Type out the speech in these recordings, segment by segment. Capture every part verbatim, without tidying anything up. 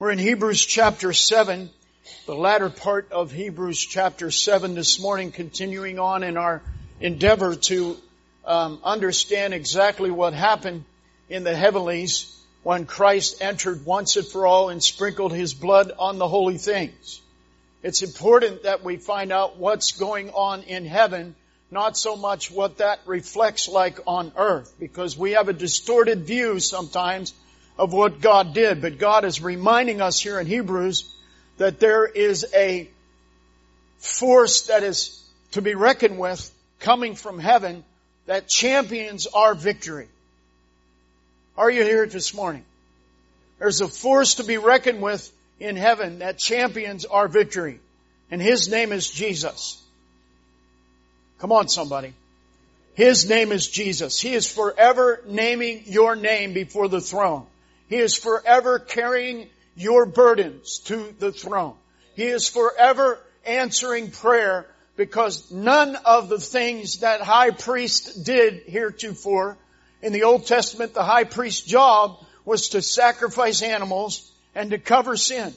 We're in Hebrews chapter seven, the latter part of Hebrews chapter seven this morning, continuing on in our endeavor to um, understand exactly what happened in the heavenlies when Christ entered once and for all and sprinkled His blood on the holy things. It's important that we find out what's going on in heaven, not so much what that reflects like on earth, because we have a distorted view sometimes of what God did. But God is reminding us here in Hebrews that there is a force that is to be reckoned with coming from heaven that champions our victory. Are you here this morning? There's a force to be reckoned with in heaven that champions our victory. And His name is Jesus. Come on, somebody. His name is Jesus. He is forever naming your name before the throne. He is forever carrying your burdens to the throne. He is forever answering prayer, because none of the things that high priest did heretofore in the Old Testament, the high priest's job was to sacrifice animals and to cover sin.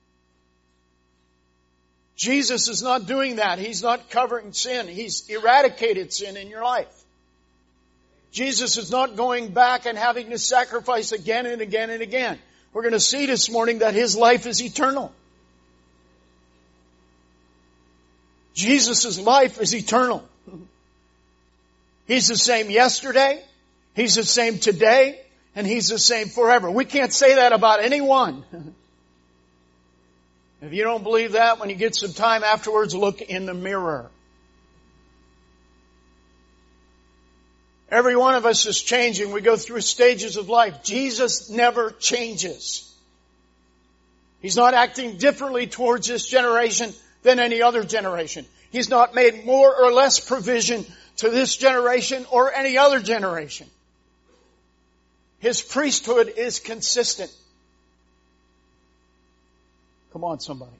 Jesus is not doing that. He's not covering sin. He's eradicated sin in your life. Jesus is not going back and having to sacrifice again and again and again. We're going to see this morning that His life is eternal. Jesus' life is eternal. He's the same yesterday, He's the same today, and He's the same forever. We can't say that about anyone. If you don't believe that, when you get some time afterwards, look in the mirror. Every one of us is changing. We go through stages of life. Jesus never changes. He's not acting differently towards this generation than any other generation. He's not made more or less provision to this generation or any other generation. His priesthood is consistent. Come on, somebody.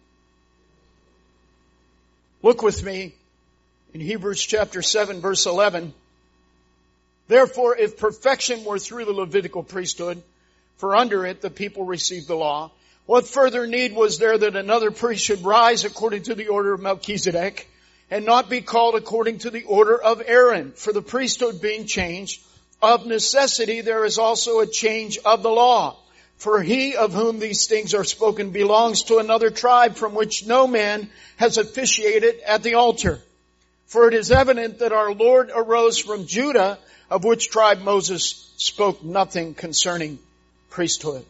Look with me in Hebrews chapter seven, verse eleven. Therefore, if perfection were through the Levitical priesthood, for under it the people received the law, what further need was there that another priest should rise according to the order of Melchizedek, and not be called according to the order of Aaron? For the priesthood being changed, of necessity there is also a change of the law. For he of whom these things are spoken belongs to another tribe from which no man has officiated at the altar. For it is evident that our Lord arose from Judah, of which tribe Moses spoke nothing concerning priesthood.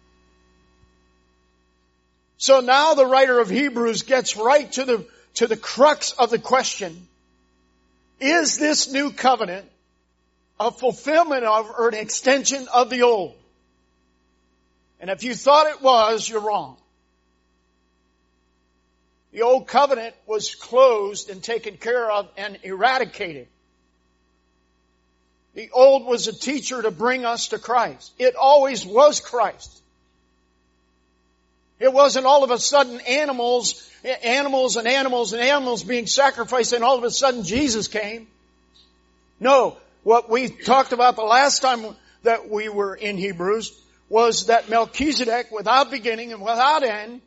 So now the writer of Hebrews gets right to the, to the crux of the question. Is this new covenant a fulfillment of or an extension of the old? And if you thought it was, you're wrong. The old covenant was closed and taken care of and eradicated. The old was a teacher to bring us to Christ. It always was Christ. It wasn't all of a sudden animals, animals and animals and animals being sacrificed and all of a sudden Jesus came. No, what we talked about the last time that we were in Hebrews was that Melchizedek, without beginning and without end.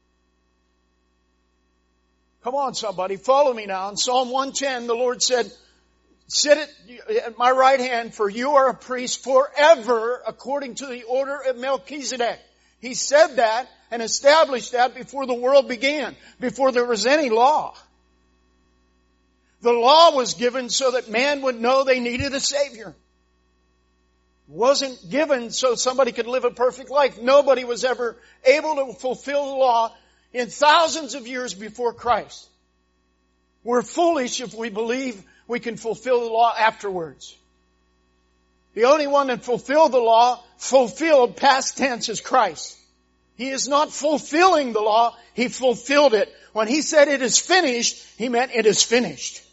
Come on, somebody, follow me now. In Psalm one ten, the Lord said, sit at my right hand, for you are a priest forever according to the order of Melchizedek. He said that and established that before the world began, before there was any law. The law was given so that man would know they needed a Savior. It wasn't given so somebody could live a perfect life. Nobody was ever able to fulfill the law in thousands of years before Christ. We're foolish if we believe we can fulfill the law afterwards. The only one that fulfilled the law, fulfilled past tense, is Christ. He is not fulfilling the law, He fulfilled it. When He said it is finished, He meant it is finished.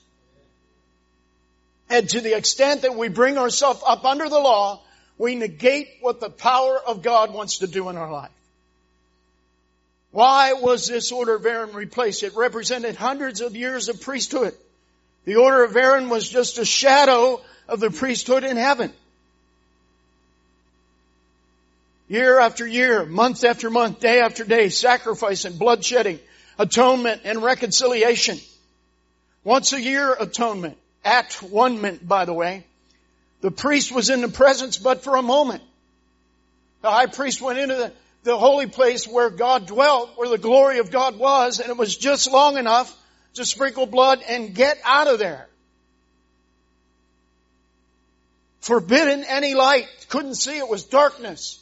And to the extent that we bring ourselves up under the law, we negate what the power of God wants to do in our life. Why was this order of Aaron replaced? It represented hundreds of years of priesthood. The order of Aaron was just a shadow of the priesthood in heaven. Year after year, month after month, day after day, sacrifice and bloodshedding, atonement and reconciliation. Once a year atonement, at one-ment, by the way. The priest was in the presence but for a moment. The high priest went into the, the holy place where God dwelt, where the glory of God was, and it was just long enough to sprinkle blood and get out of there. Forbidden any light. Couldn't see, it was darkness.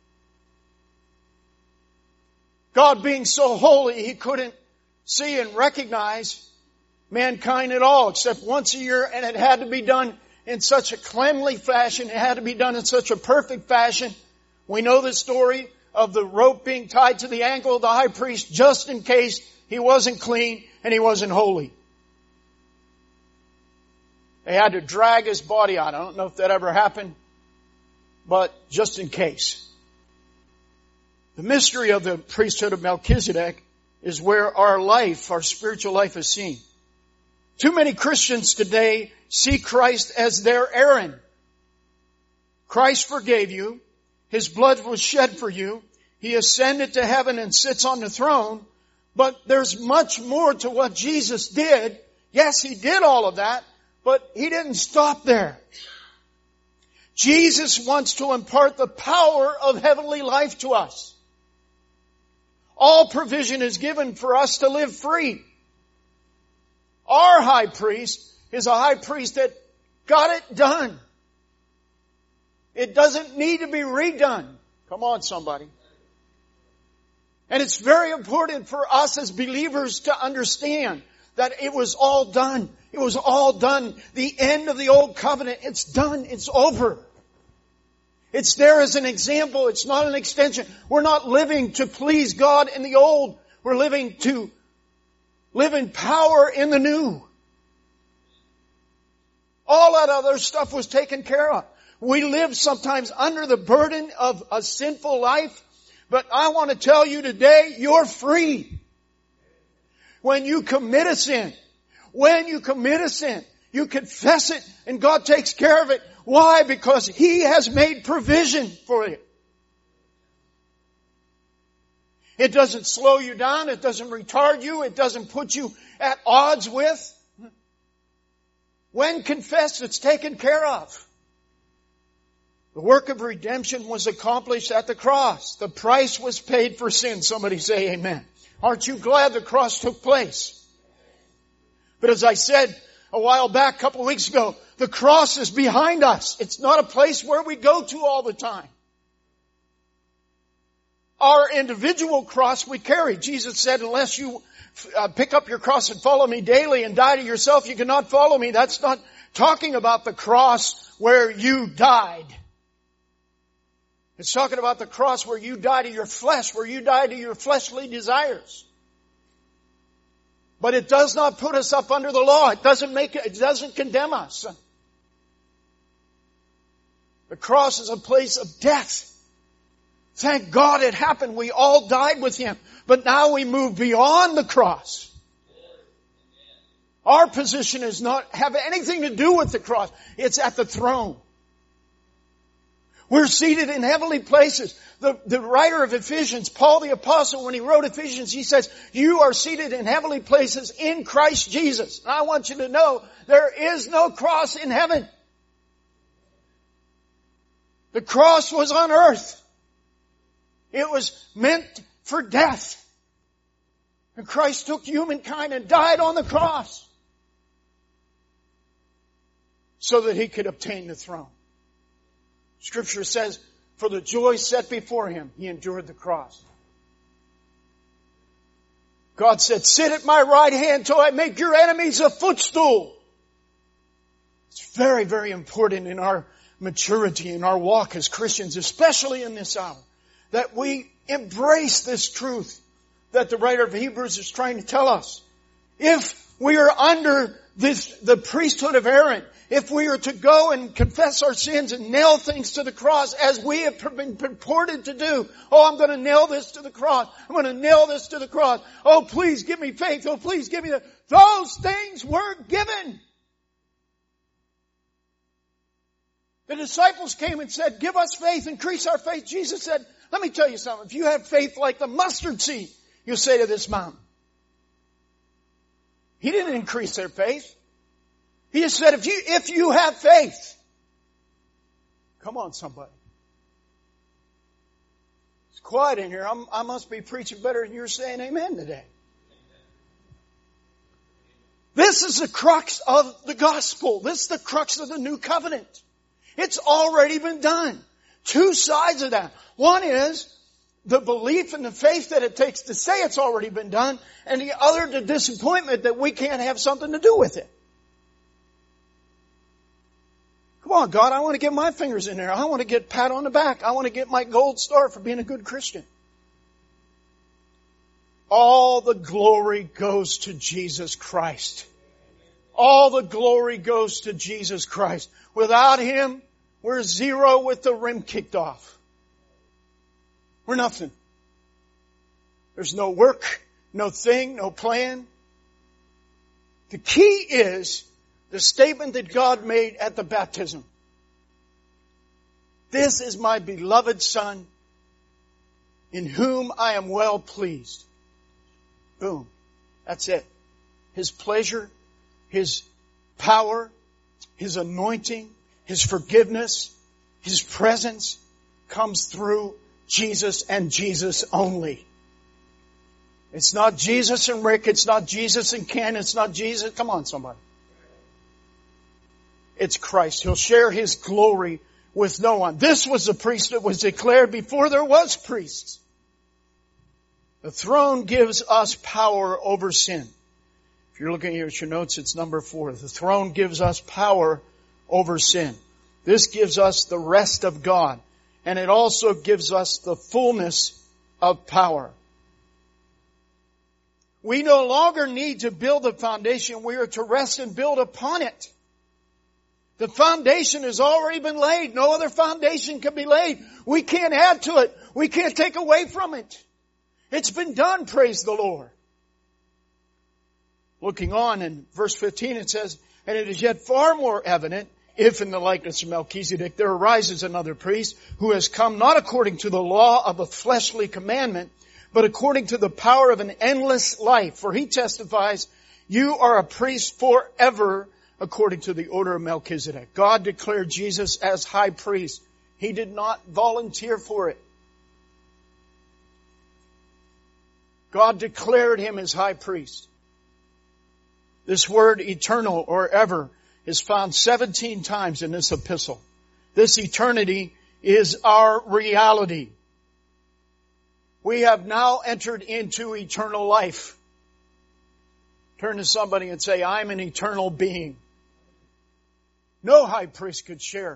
God being so holy, He couldn't see and recognize mankind at all, except once a year, and it had to be done in such a cleanly fashion. It had to be done in such a perfect fashion. We know the story of the rope being tied to the ankle of the high priest just in case he wasn't clean and he wasn't holy. They had to drag his body out. I don't know if that ever happened, but just in case. The mystery of the priesthood of Melchizedek is where our life, our spiritual life, is seen. Too many Christians today see Christ as their Aaron. Christ forgave you. His blood was shed for you. He ascended to heaven and sits on the throne. But there's much more to what Jesus did. Yes, He did all of that, but He didn't stop there. Jesus wants to impart the power of heavenly life to us. All provision is given for us to live free. Our high priest is a high priest that got it done. It doesn't need to be redone. Come on, somebody. And it's very important for us as believers to understand that it was all done. It was all done. The end of the old covenant, it's done. It's over. It's there as an example. It's not an extension. We're not living to please God in the old. We're living to live in power in the new. All that other stuff was taken care of. We live sometimes under the burden of a sinful life, but I want to tell you today, you're free. When you commit a sin, when you commit a sin, you confess it and God takes care of it. Why? Because He has made provision for you. It doesn't slow you down. It doesn't retard you. It doesn't put you at odds with. When confessed, it's taken care of. The work of redemption was accomplished at the cross. The price was paid for sin. Somebody say amen. Aren't you glad the cross took place? But as I said a while back, a couple of weeks ago, the cross is behind us. It's not a place where we go to all the time. Our individual cross we carry. Jesus said, unless you uh, pick up your cross and follow me daily and die to yourself, you cannot follow me. That's not talking about the cross where you died. It's talking about the cross where you die to your flesh, where you die to your fleshly desires. But it does not put us up under the law. It doesn't make it, it doesn't condemn us. The cross is a place of death. Thank God it happened. We all died with Him. But now we move beyond the cross. Our position is not have anything to do with the cross. It's at the throne. We're seated in heavenly places. The, the writer of Ephesians, Paul the Apostle, when he wrote Ephesians, he says, you are seated in heavenly places in Christ Jesus. And I want you to know, there is no cross in heaven. The cross was on earth. It was meant for death. And Christ took humankind and died on the cross so that He could obtain the throne. Scripture says, for the joy set before Him, He endured the cross. God said, sit at my right hand till I make your enemies a footstool. It's very, very important in our maturity, in our walk as Christians, especially in this hour, that we embrace this truth that the writer of Hebrews is trying to tell us. If we are under this, the priesthood of Aaron, if we are to go and confess our sins and nail things to the cross as we have been purported to do. Oh, I'm going to nail this to the cross. I'm going to nail this to the cross. Oh, please give me faith. Oh, please give me that. Those things were given. The disciples came and said, give us faith, increase our faith. Jesus said, let me tell you something. If you have faith like the mustard seed, you'll say to this mountain. He didn't increase their faith. He just said, if you, if you have faith. Come on, somebody. It's quiet in here. I'm, I must be preaching better than you're saying amen today. This is the crux of the gospel. This is the crux of the new covenant. It's already been done. Two sides of that. One is the belief and the faith that it takes to say it's already been done, and the other, the disappointment that we can't have something to do with it. Come on, God, I want to get my fingers in there. I want to get pat on the back. I want to get my gold star for being a good Christian. All the glory goes to Jesus Christ. All the glory goes to Jesus Christ. Without Him, we're zero with the rim kicked off. We're nothing. There's no work, no thing, no plan. The key is the statement that God made at the baptism. This is my beloved Son, in whom I am well pleased. Boom. That's it. His pleasure, His power, His anointing, His forgiveness, His presence comes through Jesus and Jesus only. It's not Jesus and Rick. It's not Jesus and Ken. It's not Jesus. Come on, somebody. It's Christ. He'll share His glory with no one. This was the priesthood that was declared before there was priests. The throne gives us power over sin. If you're looking here at your notes, it's number four. The throne gives us power over sin. This gives us the rest of God. And it also gives us the fullness of power. We no longer need to build a foundation. We are to rest and build upon it. The foundation has already been laid. No other foundation can be laid. We can't add to it. We can't take away from it. It's been done, praise the Lord. Looking on in verse fifteen, it says, and it is yet far more evident, if in the likeness of Melchizedek there arises another priest who has come not according to the law of a fleshly commandment, but according to the power of an endless life. For he testifies, you are a priest forever according to the order of Melchizedek. God declared Jesus as high priest. He did not volunteer for it. God declared Him as high priest. This word eternal or ever is found seventeen times in this epistle. This eternity is our reality. We have now entered into eternal life. Turn to somebody and say, I'm an eternal being. No high priest could share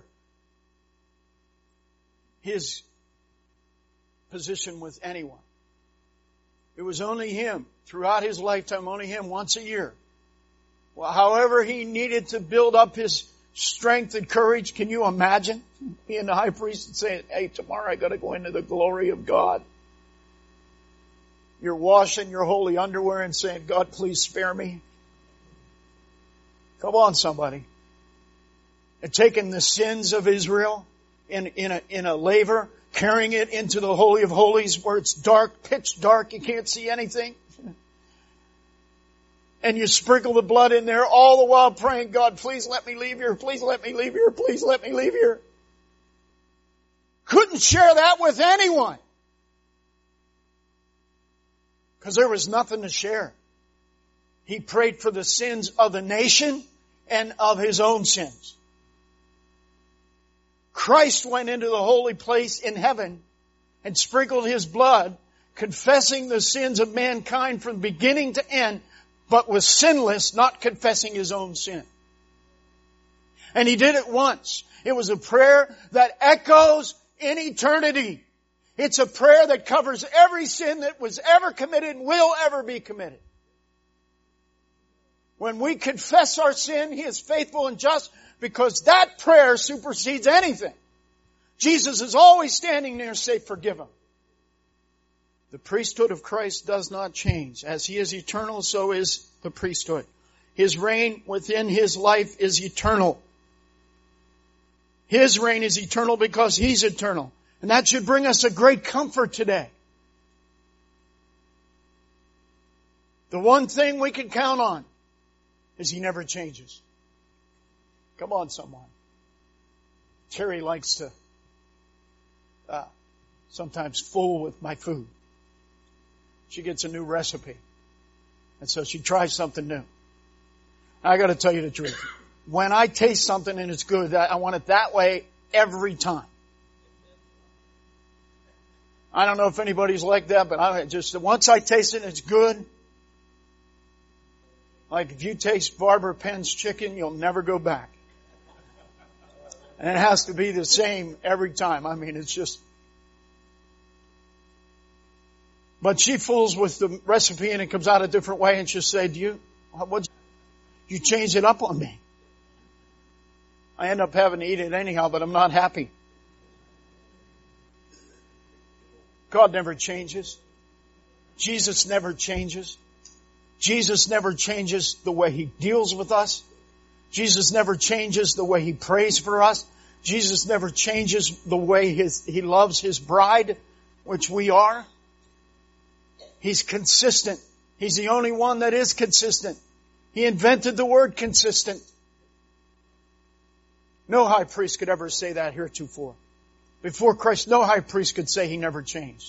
his position with anyone. It was only Him, throughout His lifetime, only Him once a year. Well, however He needed to build up His strength and courage, can you imagine being the high priest and saying, hey, tomorrow I got to go into the glory of God. You're washing your holy underwear and saying, God, please spare me. Come on, somebody. And taking the sins of Israel in, in a, in a laver, carrying it into the Holy of Holies where it's dark, pitch dark, you can't see anything. And you sprinkle the blood in there, all the while praying, God, please let me leave here, please let me leave here, please let me leave here. Couldn't share that with anyone. Because there was nothing to share. He prayed for the sins of the nation and of His own sins. Christ went into the holy place in heaven and sprinkled His blood, confessing the sins of mankind from beginning to end, but was sinless, not confessing His own sin. And He did it once. It was a prayer that echoes in eternity. It's a prayer that covers every sin that was ever committed and will ever be committed. When we confess our sin, He is faithful and just because that prayer supersedes anything. Jesus is always standing there and say, forgive him. The priesthood of Christ does not change. As He is eternal, so is the priesthood. His reign within His life is eternal. His reign is eternal because He's eternal. And that should bring us a great comfort today. The one thing we can count on is He never changes. Come on, someone. Terry likes to uh, sometimes fool with my food. She gets a new recipe. And so she tries something new. I got to tell you the truth. When I taste something and it's good, I want it that way every time. I don't know if anybody's like that, but I just, once I taste it and it's good, like if you taste Barbara Penn's chicken, you'll never go back. And it has to be the same every time. I mean, it's just... But she fools with the recipe and it comes out a different way and she'll say, do you, what, you change it up on me. I end up having to eat it anyhow, but I'm not happy. God never changes. Jesus never changes. Jesus never changes the way He deals with us. Jesus never changes the way He prays for us. Jesus never changes the way his, He loves His bride, which we are. He's consistent. He's the only one that is consistent. He invented the word consistent. No high priest could ever say that heretofore. Before Christ, no high priest could say He never changed.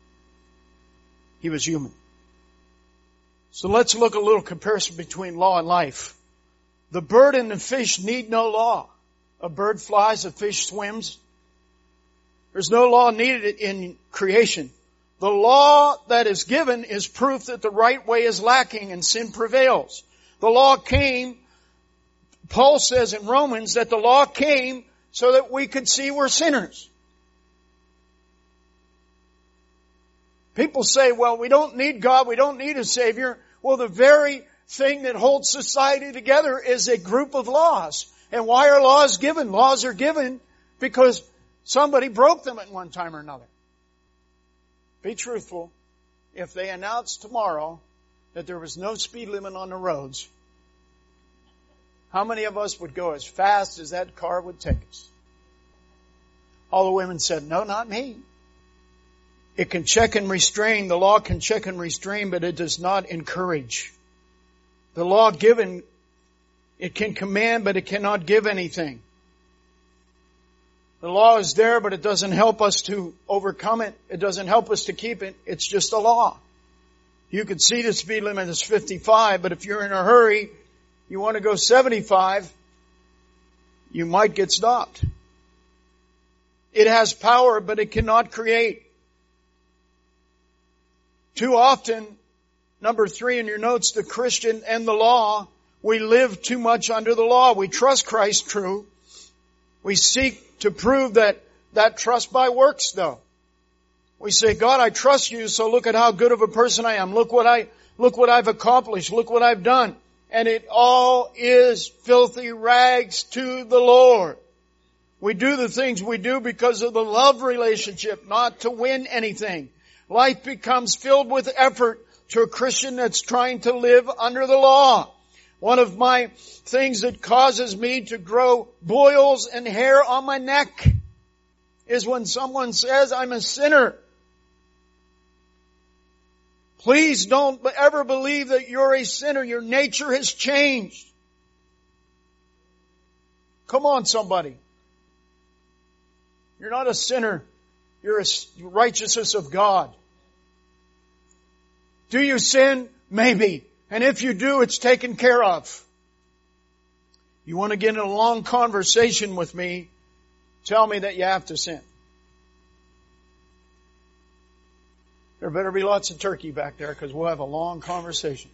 He was human. So let's look a little comparison between law and life. The bird and the fish need no law. A bird flies, a fish swims. There's no law needed in creation. The law that is given is proof that the right way is lacking and sin prevails. The law came, Paul says in Romans, that the law came so that we could see we're sinners. People say, well, we don't need God, we don't need a Savior. Well, the very thing that holds society together is a group of laws. And why are laws given? Laws are given because somebody broke them at one time or another. Be truthful. If they announced tomorrow that there was no speed limit on the roads, how many of us would go as fast as that car would take us? All the women said, no, not me. It can check and restrain. The law can check and restrain, but it does not encourage. The law given, it can command, but it cannot give anything. The law is there, but it doesn't help us to overcome it. It doesn't help us to keep it. It's just a law. You can see the speed limit is fifty-five, but if you're in a hurry, you want to go seventy-five, you might get stopped. It has power, but it cannot create. Too often, number three in your notes, the Christian and the law, we live too much under the law. We trust Christ, true. We seek to prove that, that trust by works, though. We say, God, I trust you, so look at how good of a person I am. Look what I, look what I've accomplished. Look what I've done. And it all is filthy rags to the Lord. We do the things we do because of the love relationship, not to win anything. Life becomes filled with effort to a Christian that's trying to live under the law. One of my things that causes me to grow boils and hair on my neck is when someone says I'm a sinner. Please don't ever believe that you're a sinner. Your nature has changed. Come on, somebody. You're not a sinner. You're a righteousness of God. Do you sin? Maybe. And if you do, it's taken care of. You want to get in a long conversation with me, tell me that you have to sin. There better be lots of turkey back there because we'll have a long conversation.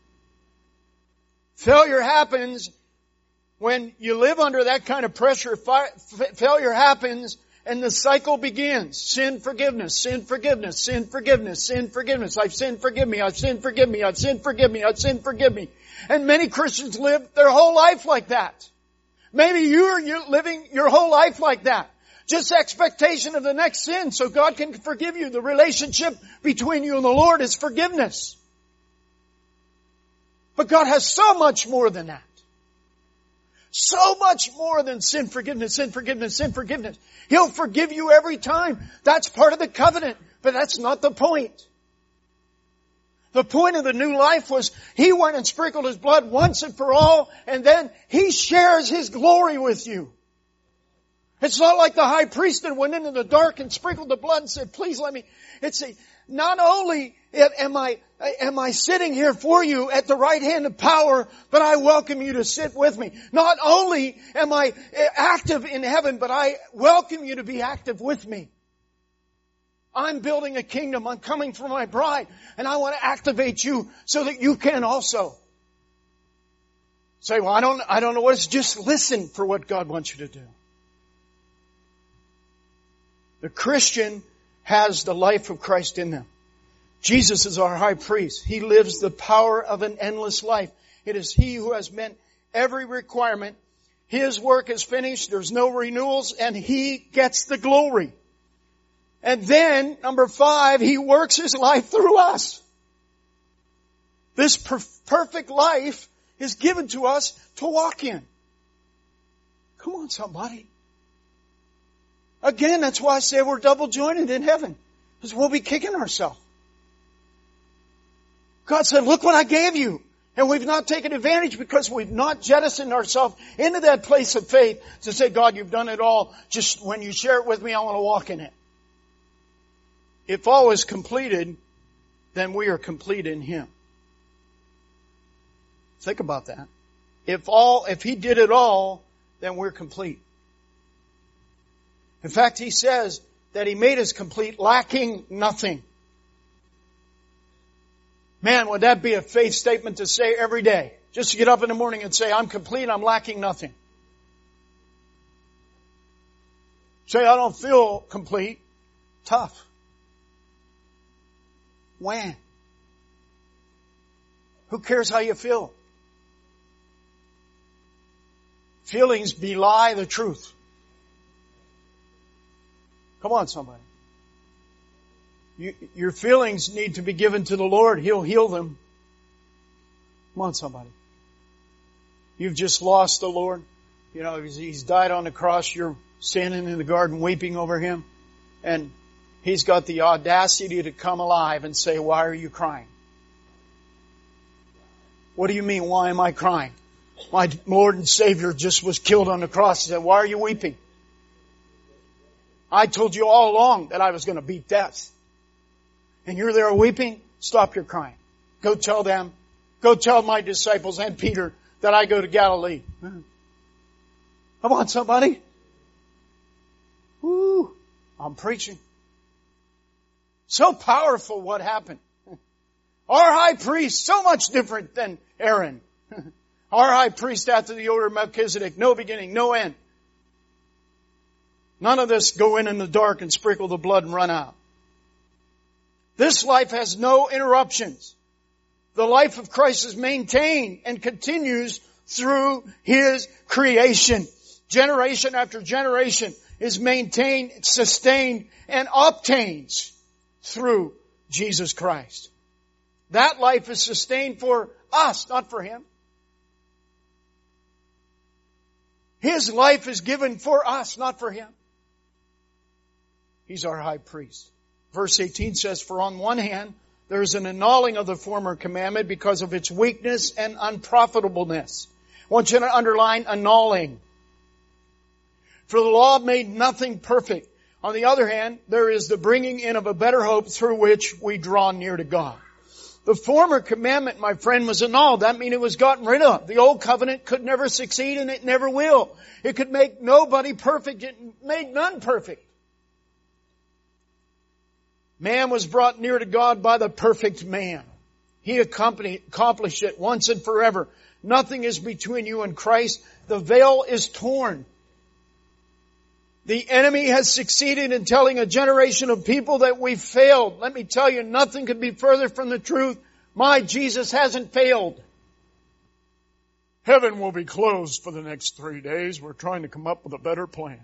Failure happens when you live under that kind of pressure. Failure happens and the cycle begins. Sin, forgiveness, sin, forgiveness, sin, forgiveness, sin, forgiveness. I've sinned, forgive me. I've sinned, forgive me. I've sinned, forgive me. I've sinned, forgive me. And many Christians live their whole life like that. Maybe you're, you're living your whole life like that. Just expectation of the next sin so God can forgive you. The relationship between you and the Lord is forgiveness. But God has so much more than that. So much more than sin forgiveness, sin forgiveness, sin forgiveness. He'll forgive you every time. That's part of the covenant. But that's not the point. The point of the new life was He went and sprinkled His blood once and for all, and then He shares His glory with you. It's not like the high priest that went into the dark and sprinkled the blood and said, please let me. It's a, not only am I, am I sitting here for you at the right hand of power, but I welcome you to sit with me. Not only am I active in heaven, but I welcome you to be active with me. I'm building a kingdom. I'm coming for my bride. And I want to activate you so that you can also. Say, well, I don't, I don't know what it's. Just listen for what God wants you to do. The Christian has the life of Christ in them. Jesus is our high priest. He lives the power of an endless life. It is He who has met every requirement. His work is finished. There's no renewals, and He gets the glory. And then, number five, He works His life through us. This per- perfect life is given to us to walk in. Come on, somebody. Again, that's why I say we're double jointed in heaven. Because we'll be kicking ourselves. God said, look what I gave you. And we've not taken advantage because we've not jettisoned ourselves into that place of faith to say, God, you've done it all. Just when you share it with me, I want to walk in it. If all is completed, then we are complete in Him. Think about that. If all, if He did it all, then we're complete. In fact, He says that He made us complete, lacking nothing. Man, would that be a faith statement to say every day? Just to get up in the morning and say, I'm complete, I'm lacking nothing. Say, I don't feel complete. Tough. When? Who cares how you feel? Feelings belie the truth. Come on, somebody. You, your feelings need to be given to the Lord. He'll heal them. Come on, somebody. You've just lost the Lord. You know, He's, he's died on the cross. You're standing in the garden weeping over Him. And He's got the audacity to come alive and say, why are you crying? What do you mean, why am I crying? My Lord and Savior just was killed on the cross. He said, why are you weeping? I told you all along that I was going to beat death. And you're there weeping? Stop your crying. Go tell them, go tell my disciples and Peter that I go to Galilee. Come on, somebody. Woo, I'm preaching. So powerful what happened. Our high priest, so much different than Aaron. Our high priest after the order of Melchizedek, no beginning, no end. None of this go in in the dark and sprinkle the blood and run out. This life has no interruptions. The life of Christ is maintained and continues through His creation. Generation after generation is maintained, sustained, and obtains through Jesus Christ. That life is sustained for us, not for Him. His life is given for us, not for Him. He's our high priest. Verse eighteen says, for on one hand, there is an annulling of the former commandment because of its weakness and unprofitableness. I want you to underline annulling. For the law made nothing perfect. On the other hand, there is the bringing in of a better hope through which we draw near to God. The former commandment, my friend, was annulled. That means it was gotten rid of. The old covenant could never succeed and it never will. It could make nobody perfect. It made none perfect. Man was brought near to God by the perfect man. He accomplished it once and forever. Nothing is between you and Christ. The veil is torn. The enemy has succeeded in telling a generation of people that we failed. Let me tell you, nothing could be further from the truth. My Jesus hasn't failed. Heaven will be closed for the next three days. We're trying to come up with a better plan.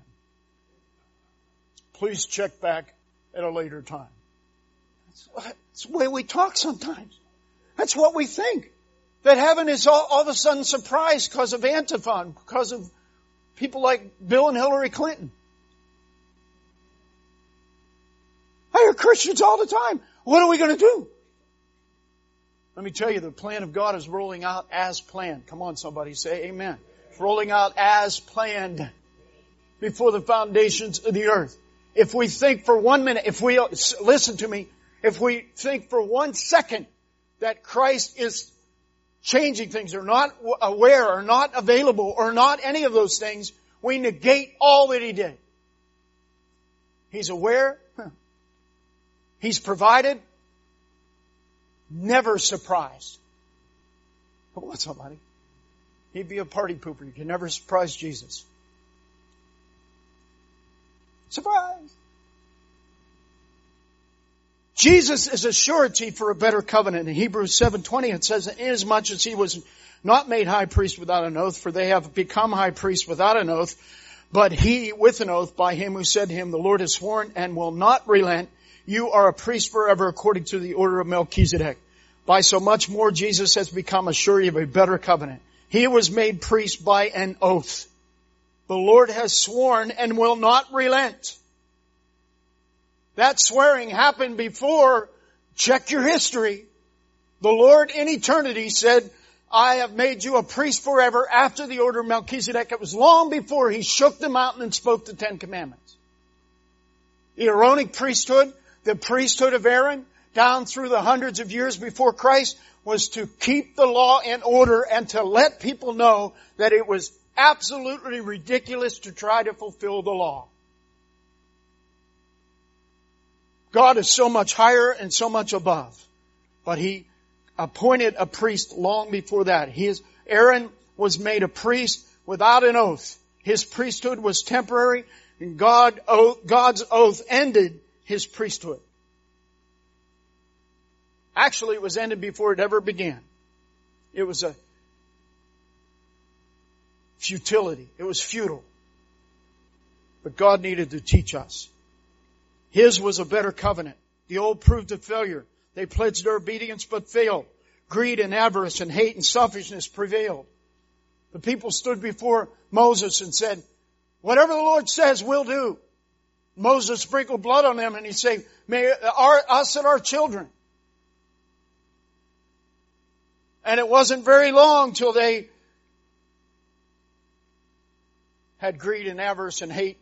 Please check back at a later time. That's the way we talk sometimes. That's what we think. that heaven is all, all of a sudden surprised because of Antifa, because of people like Bill and Hillary Clinton. I hear Christians all the time. What are we going to do? Let me tell you, the plan of God is rolling out as planned. Come on, somebody say amen. It's rolling out as planned before the foundations of the earth. If we think for one minute, if we, listen to me, if we think for one second that Christ is changing things, or not aware, or not available, or not any of those things, we negate all that He did. He's aware. He's provided. Never surprised. But what, somebody? He'd be a party pooper. You can never surprise Jesus. Surprise! Jesus is a surety for a better covenant. In Hebrews seven twenty it says, inasmuch as He was not made high priest without an oath, for they have become high priests without an oath, but He with an oath by Him who said to Him, the Lord has sworn and will not relent. You are a priest forever according to the order of Melchizedek. By so much more Jesus has become a surety of a better covenant. He was made priest by an oath. The Lord has sworn and will not relent. That swearing happened before, check your history. The Lord in eternity said, I have made you a priest forever after the order of Melchizedek. It was long before He shook the mountain and spoke the Ten Commandments. The Aaronic priesthood, the priesthood of Aaron, down through the hundreds of years before Christ, was to keep the law in order and to let people know that it was absolutely ridiculous to try to fulfill the law. God is so much higher and so much above. But He appointed a priest long before that. His, Aaron was made a priest without an oath. His priesthood was temporary, and God, God's oath ended His priesthood. Actually, it was ended before it ever began. It was a futility. It was futile. But God needed to teach us. His was a better covenant. The old proved a failure. They pledged their obedience but failed. Greed and avarice and hate and selfishness prevailed. The people stood before Moses and said, whatever the Lord says, we'll do. Moses sprinkled blood on them and he said, may our, us and our children. And it wasn't very long till they had greed and avarice and hate.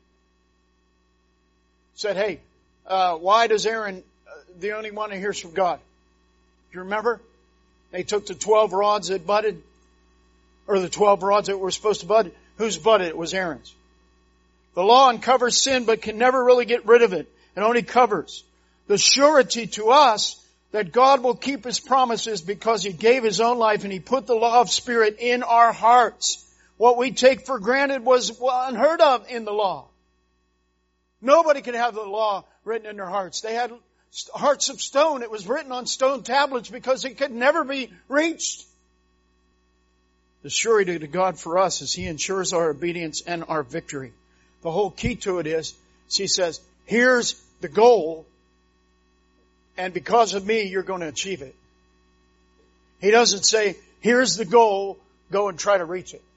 Said, hey, uh, why does Aaron, uh, the only one who hears from God? Do you remember? They took the twelve rods that budded, or the twelve rods that were supposed to bud. Whose budded? It was Aaron's. The law uncovers sin but can never really get rid of it. It only covers. The surety to us that God will keep His promises because He gave His own life and He put the law of Spirit in our hearts. What we take for granted was unheard of in the law. Nobody could have the law written in their hearts. They had hearts of stone. It was written on stone tablets because it could never be reached. The surety to God for us is He ensures our obedience and our victory. The whole key to it is, He says, here's the goal, and because of me, you're going to achieve it. He doesn't say, here's the goal, go and try to reach it.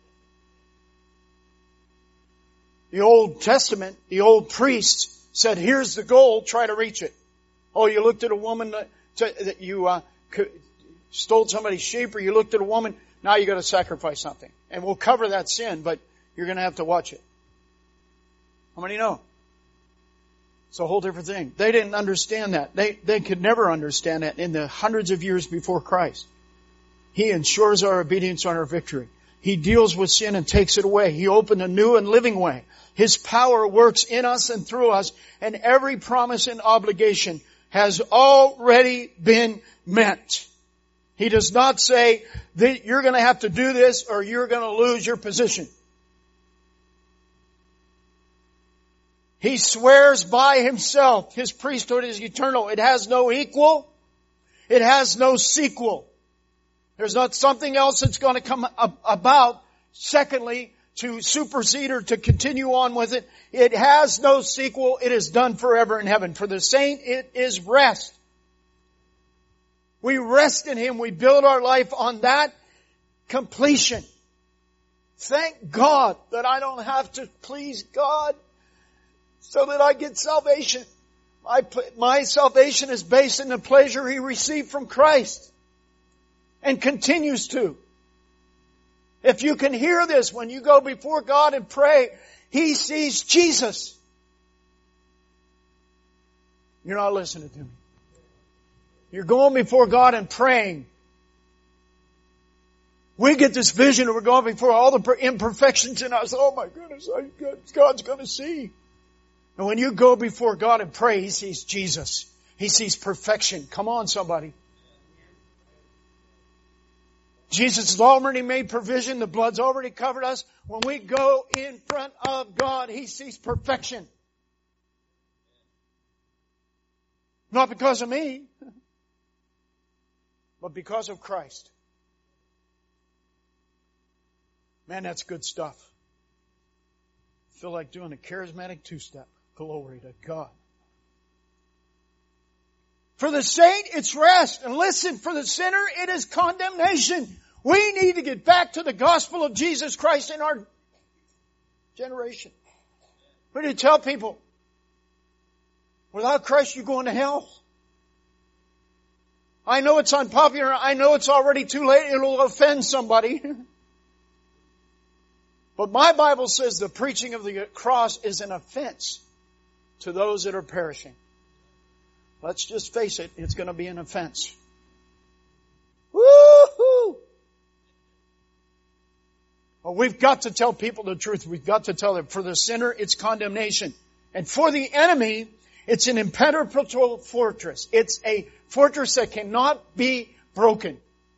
The Old Testament, the old priest said, here's the goal, try to reach it. Oh, you looked at a woman that you uh, stole somebody's sheep, or you looked at a woman, now you got to sacrifice something. And we'll cover that sin, but you're going to have to watch it. How many know? It's a whole different thing. They didn't understand that. They, they could never understand that in the hundreds of years before Christ. He ensures our obedience and our victory. He deals with sin and takes it away. He opened a new and living way. His power works in us and through us, and every promise and obligation has already been met. He does not say that you're going to have to do this or you're going to lose your position. He swears by Himself. His priesthood is eternal. It has no equal. It has no sequel. There's not something else that's going to come about, secondly, to supersede or to continue on with it. It has no sequel. It is done forever in heaven. For the saint, it is rest. We rest in Him. We build our life on that. completion. Thank God that I don't have to please God so that I get salvation. My, my salvation is based in the pleasure He received from Christ and continues to. If you can hear this when you go before God and pray, He sees Jesus. You're not listening to me. You're going before God and praying. We get this vision and we're going before all the imperfections in us. Oh my goodness, God's going to see. And when you go before God and pray, He sees Jesus. He sees perfection. Come on, somebody. Jesus has already made provision. The blood's already covered us. When we go in front of God, He sees perfection. Not because of me, but because of Christ. Man, that's good stuff. I feel like doing a charismatic two-step. Glory to God. For the saint, it's rest. And listen, for the sinner, it is condemnation. We need to get back to the gospel of Jesus Christ in our generation. We need to tell people, without Christ, you're going to hell. I know it's unpopular. I know it's already too late. It'll offend somebody. But my Bible says the preaching of the cross is an offense to those that are perishing. Let's just face it, it's going to be an offense. Woo-hoo! Well, we've got to tell people the truth. We've got to tell them. For the sinner, it's condemnation. And for the enemy, it's an impenetrable fortress. It's a fortress that cannot be broken.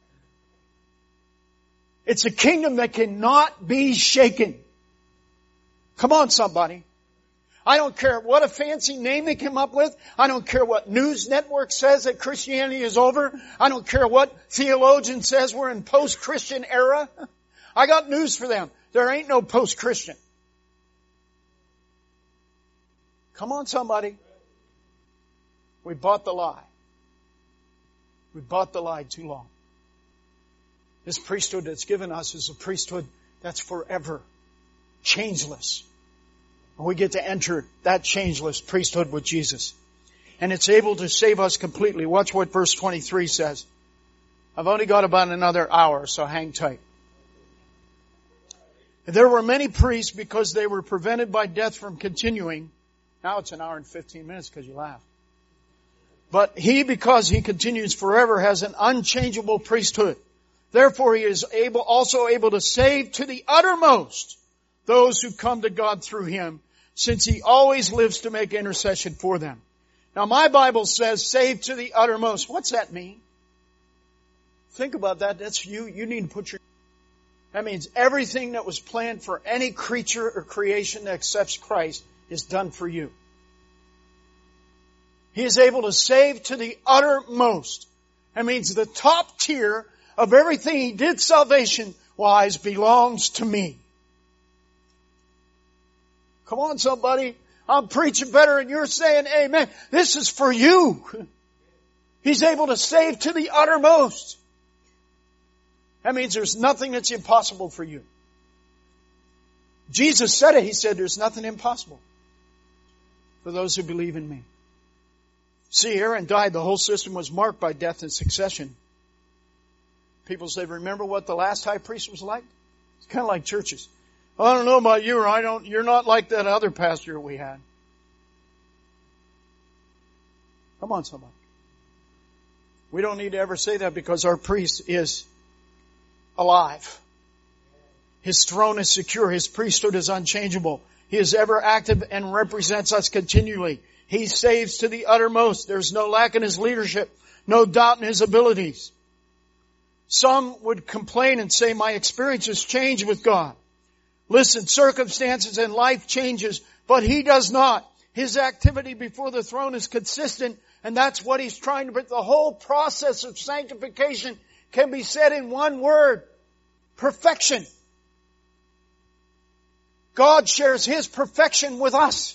It's a kingdom that cannot be shaken. Come on, somebody. I don't care what a fancy name they come up with. I don't care what news network says that Christianity is over. I don't care what theologian says we're in post-Christian era. I got news for them. There ain't no post-Christian. Come on, somebody. We bought the lie. We bought the lie too long. This priesthood that's given us is a priesthood that's forever, changeless. And we get to enter that changeless priesthood with Jesus. And it's able to save us completely. Watch what verse twenty-three says. I've only got about another hour, so hang tight. There were many priests because they were prevented by death from continuing. Now it's an hour and fifteen minutes because you laughed. But he, because he continues forever, has an unchangeable priesthood. Therefore he is able, also able to save to the uttermost those who come to God through him, since he always lives to make intercession for them. Now my Bible says save to the uttermost. What's that mean? Think about that. That's you. You need to put your... That means everything that was planned for any creature or creation that accepts Christ is done for you. He is able to save to the uttermost. That means the top tier of everything He did salvation-wise belongs to me. Come on, somebody. I'm preaching better and you're saying amen. This is for you. He's able to save to the uttermost. That means there's nothing that's impossible for you. Jesus said it. He said there's nothing impossible for those who believe in me. See, Aaron died. The whole system was marked by death and succession. People say, remember what the last high priest was like? It's kind of like churches. I don't know about you, or I don't, you're not like that other pastor we had. Come on, somebody. We don't need to ever say that because our priest is alive. His throne is secure. His priesthood is unchangeable. He is ever active and represents us continually. He saves to the uttermost. There's no lack in His leadership, no doubt in His abilities. Some would complain and say, my experience has changed with God. Listen, circumstances and life changes, but He does not. His activity before the throne is consistent, and that's what He's trying to... But the whole process of sanctification can be said in one word. Perfection. God shares His perfection with us.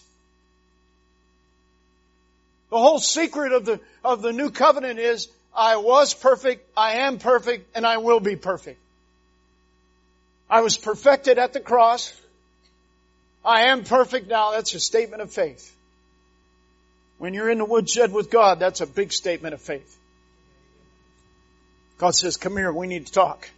The whole secret of the, of the new covenant is, I was perfect, I am perfect, and I will be perfect. I was perfected at the cross. I am perfect now. That's a statement of faith. When you're in the woodshed with God, that's a big statement of faith. God says, come here, we need to talk.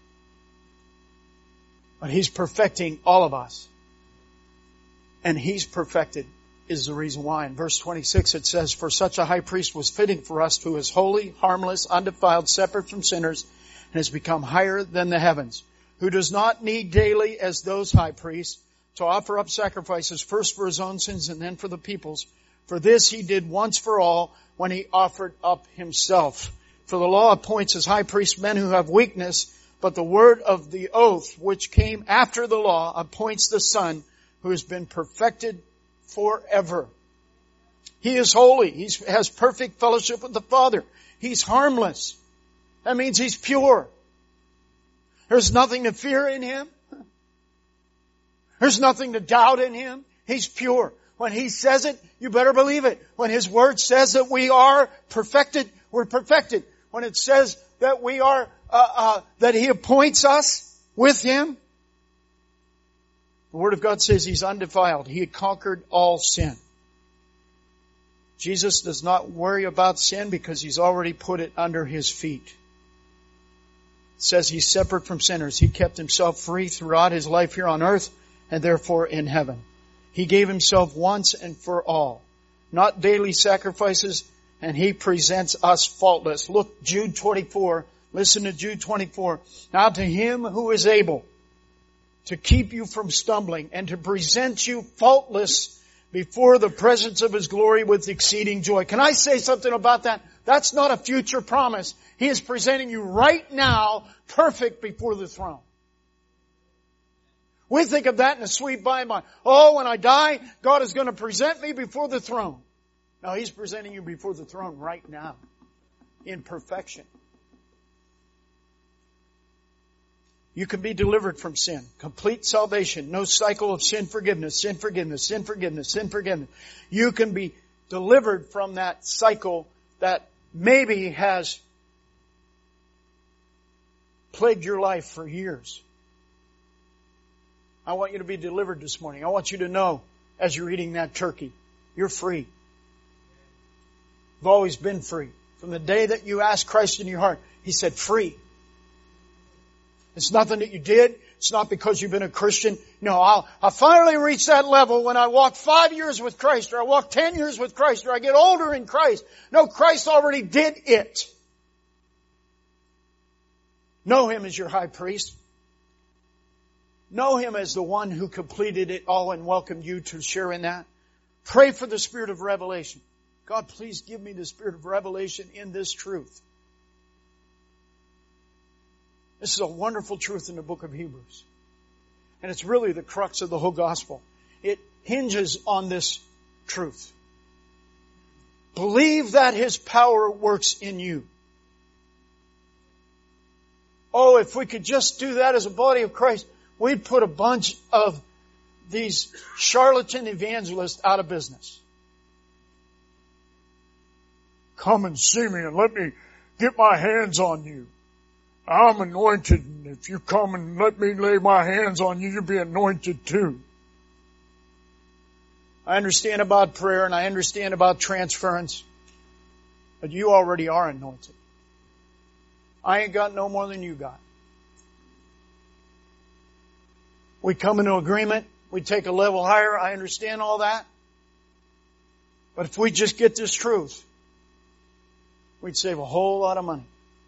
But He's perfecting all of us. And He's perfected is the reason why. In verse twenty-six it says, for such a high priest was fitting for us, who is holy, harmless, undefiled, separate from sinners, and has become higher than the heavens, who does not need daily, as those high priests, to offer up sacrifices, first for His own sins and then for the people's. For this He did once for all, when He offered up Himself. For the law appoints as high priests men who have weakness, but the word of the oath, which came after the law, appoints the Son, who has been perfected forever. He is holy. He has perfect fellowship with the Father. He's harmless. That means He's pure. There's nothing to fear in Him. There's nothing to doubt in Him. He's pure. When He says it, you better believe it. When His Word says that we are perfected, we're perfected. When it says that we are, uh, uh, that He appoints us with Him, the Word of God says He's undefiled. He had conquered all sin. Jesus does not worry about sin because He's already put it under His feet. It says He's separate from sinners. He kept Himself free throughout His life here on earth and therefore in heaven. He gave Himself once and for all, not daily sacrifices, and He presents us faultless. Look, Jude twenty-four. Listen to Jude twenty-four. Now to Him who is able to keep you from stumbling and to present you faultless before the presence of His glory with exceeding joy. Can I say something about that? That's not a future promise. He is presenting you right now perfect before the throne. We think of that in a sweet by and by. Oh, when I die, God is going to present me before the throne. No, He's presenting you before the throne right now in perfection. You can be delivered from sin. Complete salvation. No cycle of sin forgiveness, sin forgiveness, sin forgiveness, sin forgiveness. You can be delivered from that cycle that maybe has plagued your life for years. I want you to be delivered this morning. I want you to know, as you're eating that turkey, you're free. You've always been free. From the day that you asked Christ in your heart, He said free. It's nothing that you did. It's not because you've been a Christian. No, I'll, I finally reached that level when I walk five years with Christ, or I walk ten years with Christ, or I get older in Christ. No, Christ already did it. Know Him as your high priest. Know Him as the one who completed it all and welcomed you to share in that. Pray for the spirit of revelation. God, please give me the spirit of revelation in this truth. This is a wonderful truth in the book of Hebrews. And it's really the crux of the whole gospel. It hinges on this truth. Believe that His power works in you. Oh, if we could just do that as a body of Christ, we'd put a bunch of these charlatan evangelists out of business. Come and see me and let me get my hands on you. I'm anointed, and if you come and let me lay my hands on you, you'll be anointed too. I understand about prayer and I understand about transference, but you already are anointed. I ain't got no more than you got. We come into agreement. We take a level higher. I understand all that. But if we just get this truth, we'd save a whole lot of money.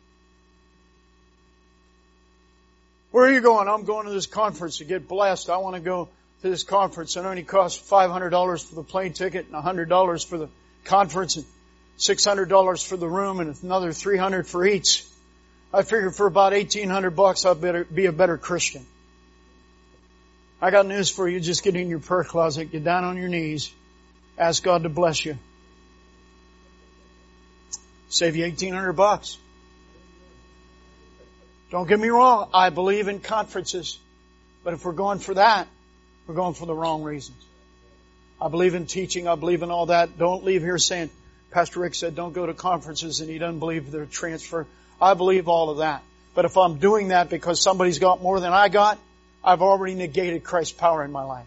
Where are you going? I'm going to this conference to get blessed. I want to go to this conference. It only costs five hundred dollars for the plane ticket and one hundred dollars for the conference and six hundred dollars for the room and another three hundred dollars for each. I figured for about eighteen hundred bucks I'd better be a better Christian. I got news for you. Just get in your prayer closet, get down on your knees, ask God to bless you. Save you eighteen hundred bucks. Don't get me wrong, I believe in conferences. But if we're going for that, we're going for the wrong reasons. I believe in teaching, I believe in all that. Don't leave here saying, Pastor Rick said don't go to conferences and he doesn't believe their transfer. I believe all of that. But if I'm doing that because somebody's got more than I got, I've already negated Christ's power in my life.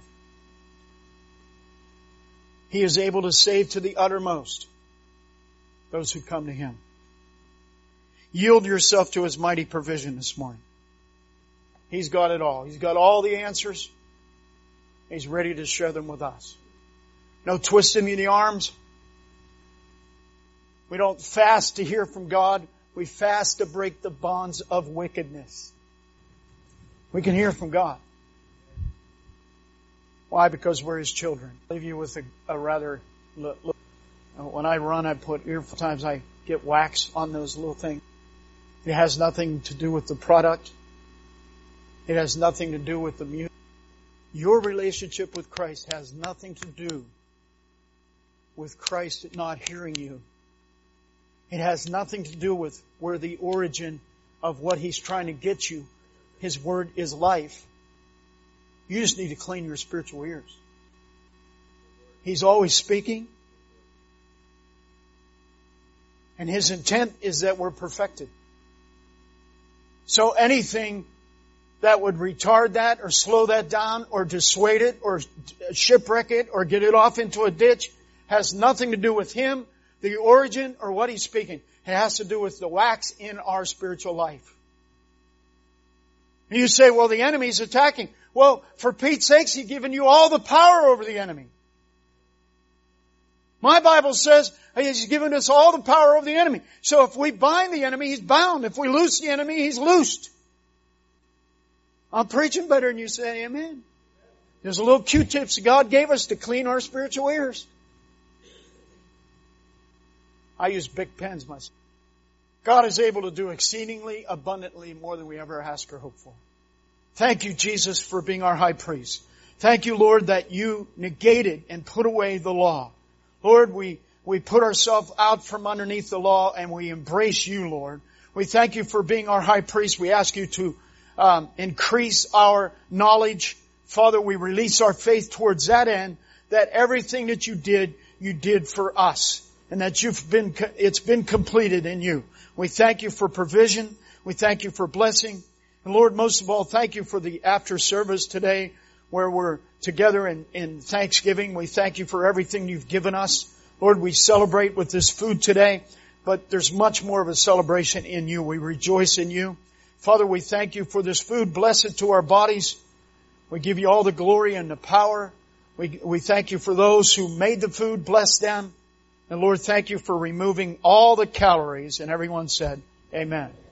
He is able to save to the uttermost those who come to Him. Yield yourself to His mighty provision this morning. He's got it all. He's got all the answers. He's ready to share them with us. No twisting in the arms. We don't fast to hear from God. We fast to break the bonds of wickedness. We can hear from God. Why? Because we're His children. I'll leave you with a, a rather... Look, when I run, I put earphones. Sometimes I get wax on those little things. It has nothing to do with the product. It has nothing to do with the music. Your relationship with Christ has nothing to do with Christ not hearing you. It has nothing to do with where the origin of what He's trying to get you. His Word is life. You just need to clean your spiritual ears. He's always speaking. And His intent is that we're perfected. So anything that would retard that or slow that down or dissuade it or shipwreck it or get it off into a ditch has nothing to do with Him, the origin, or what He's speaking. It has to do with the wax in our spiritual life. And you say, well, the enemy's attacking. Well, for Pete's sakes, He's given you all the power over the enemy. My Bible says He's given us all the power over the enemy. So if we bind the enemy, He's bound. If we loose the enemy, He's loosed. I'm preaching better than you say amen. There's a little Q-tips God gave us to clean our spiritual ears. I use big pens myself. God is able to do exceedingly abundantly more than we ever ask or hope for. Thank you, Jesus, for being our high priest. Thank you, Lord, that you negated and put away the law. Lord, we, we put ourselves out from underneath the law and we embrace you, Lord. We thank you for being our high priest. We ask you to um, increase our knowledge. Father, we release our faith towards that end, that everything that you did, you did for us. And that you've been, it's been completed in you. We thank you for provision. We thank you for blessing. And Lord, most of all, thank you for the after service today where we're together in, in thanksgiving. We thank you for everything you've given us. Lord, we celebrate with this food today, but there's much more of a celebration in you. We rejoice in you. Father, we thank you for this food. Bless it to our bodies. We give you all the glory and the power. We, we thank you for those who made the food. Bless them. And Lord, thank you for removing all the calories. And everyone said, amen.